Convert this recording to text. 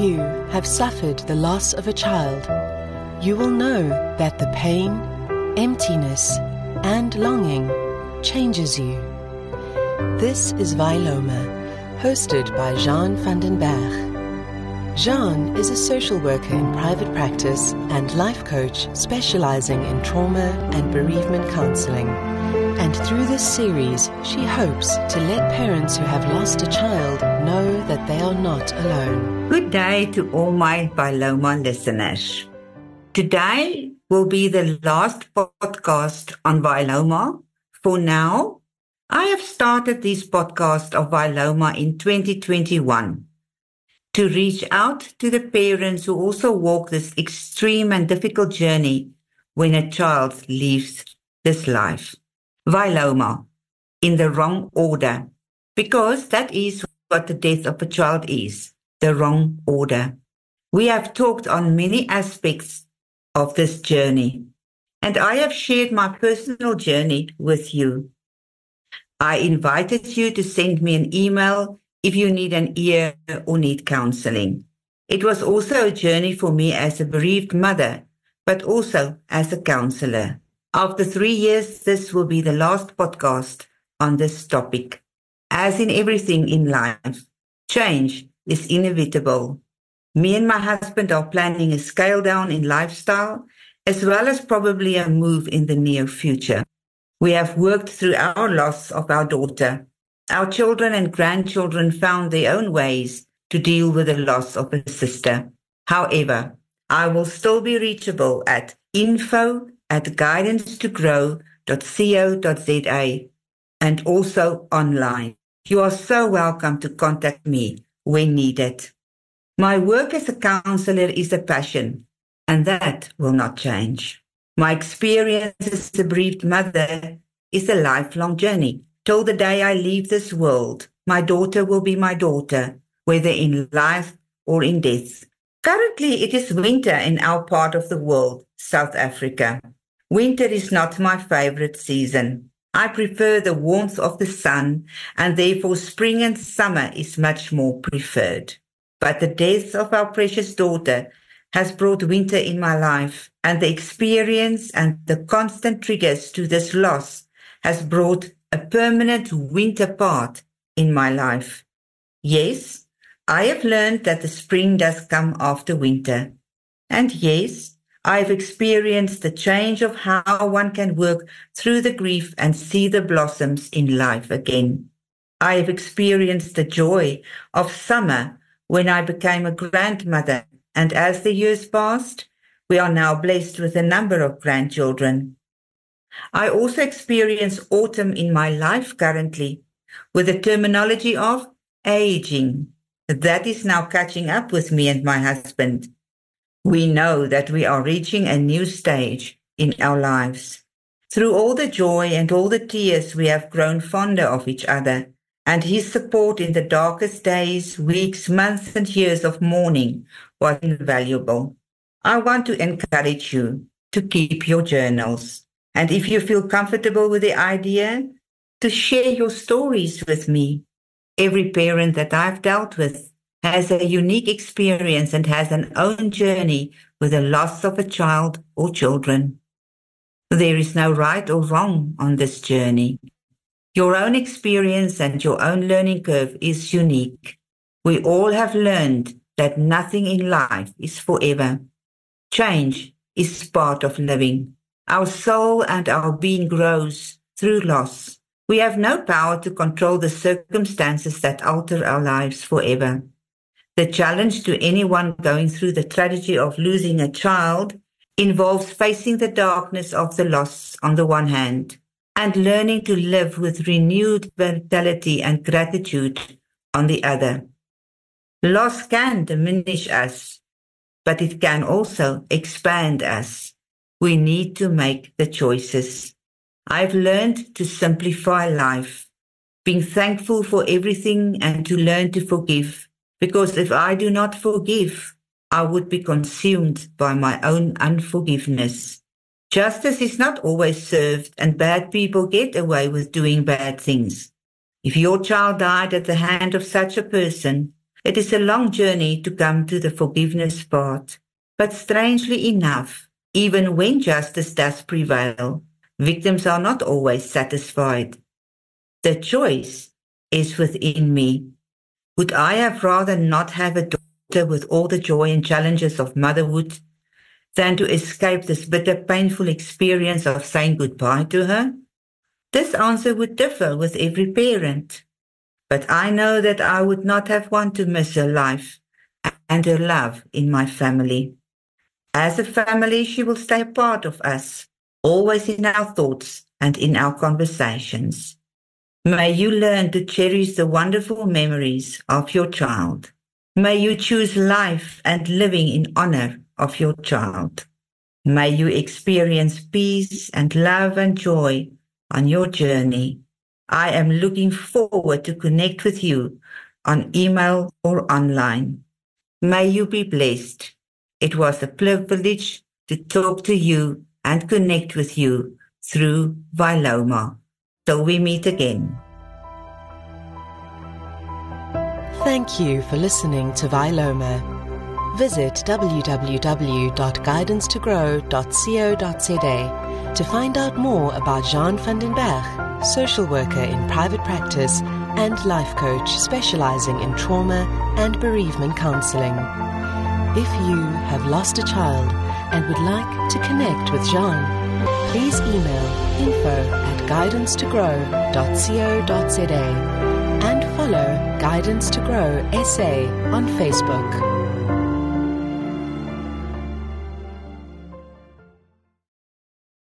you have suffered the loss of a child, you will know that the pain, emptiness, and longing changes you. This is Vailoma, hosted by Jean van den Berg. Jean is a social worker in private practice and life coach specializing in trauma and bereavement counseling. And through this series, she hopes to let parents who have lost a child know that they are not alone. Good day to all my Vailoma listeners. Today will be the last podcast on Vailoma. For now, I have started this podcast of Vailoma in 2021 to reach out to the parents who also walk this extreme and difficult journey when a child leaves this life. Vailoma, in the wrong order, because that is what the death of a child is, the wrong order. We have talked on many aspects of this journey, and I have shared my personal journey with you. I invited you to send me an email if you need an ear or need counseling. It was also a journey for me as a bereaved mother, but also as a counselor. After 3 years, this will be the last podcast on this topic. As in everything in life, change is inevitable. Me and my husband are planning a scale down in lifestyle, as well as probably a move in the near future. We have worked through our loss of our daughter. Our children and grandchildren found their own ways to deal with the loss of a sister. However, I will still be reachable at info@guidancetogrow.co.za and also online. You are so welcome to contact me when needed. My work as a counselor is a passion, and that will not change. My experience as a bereaved mother is a lifelong journey. Till the day I leave this world, my daughter will be my daughter, whether in life or in death. Currently, it is winter in our part of the world, South Africa. Winter is not my favorite season. I prefer the warmth of the sun, and therefore spring and summer is much more preferred. But the death of our precious daughter has brought winter in my life, and the experience and the constant triggers to this loss has brought a permanent winter part in my life. Yes, I have learned that the spring does come after winter. And yes, I have experienced the change of how one can work through the grief and see the blossoms in life again. I have experienced the joy of summer when I became a grandmother, and as the years passed, we are now blessed with a number of grandchildren. I also experience autumn in my life currently with the terminology of aging. That is now catching up with me and my husband. We know that we are reaching a new stage in our lives. Through all the joy and all the tears, we have grown fonder of each other, and his support in the darkest days, weeks, months, and years of mourning was invaluable. I want to encourage you to keep your journals, and if you feel comfortable with the idea, to share your stories with me. Every parent that I've dealt with has a unique experience and has an own journey with the loss of a child or children. There is no right or wrong on this journey. Your own experience and your own learning curve is unique. We all have learned that nothing in life is forever. Change is part of living. Our soul and our being grows through loss. We have no power to control the circumstances that alter our lives forever. The challenge to anyone going through the tragedy of losing a child involves facing the darkness of the loss on the one hand, and learning to live with renewed vitality and gratitude on the other. Loss can diminish us, but it can also expand us. We need to make the choices. I've learned to simplify life, being thankful for everything and to learn to forgive, because if I do not forgive, I would be consumed by my own unforgiveness. Justice is not always served, and bad people get away with doing bad things. If your child died at the hand of such a person, It is a long journey to come to the forgiveness part, but strangely enough, even when justice does prevail, victims are not always satisfied. The choice is within me. Would I have rather not have a daughter with all the joy and challenges of motherhood than to escape this bitter, painful experience of saying goodbye to her? This answer would differ with every parent, but I know that I would not have wanted to miss her life and her love in my family. As a family, she will stay a part of us, always in our thoughts and in our conversations. May you learn to cherish the wonderful memories of your child. May you choose life and living in honor of your child. May you experience peace and love and joy on your journey. I am looking forward to connect with you on email or online. May you be blessed. It was a privilege to talk to you and connect with you through Vailoma. Till we meet again. Thank you for listening to Vailoma. Visit www.guidancetogrow.co.za to find out more about Jean van den Berg, social worker in private practice and life coach specializing in trauma and bereavement counseling. If you have lost a child and would like to connect with Jean, please email info@guidancetogrow.co.za and follow Guidance to Grow SA on Facebook.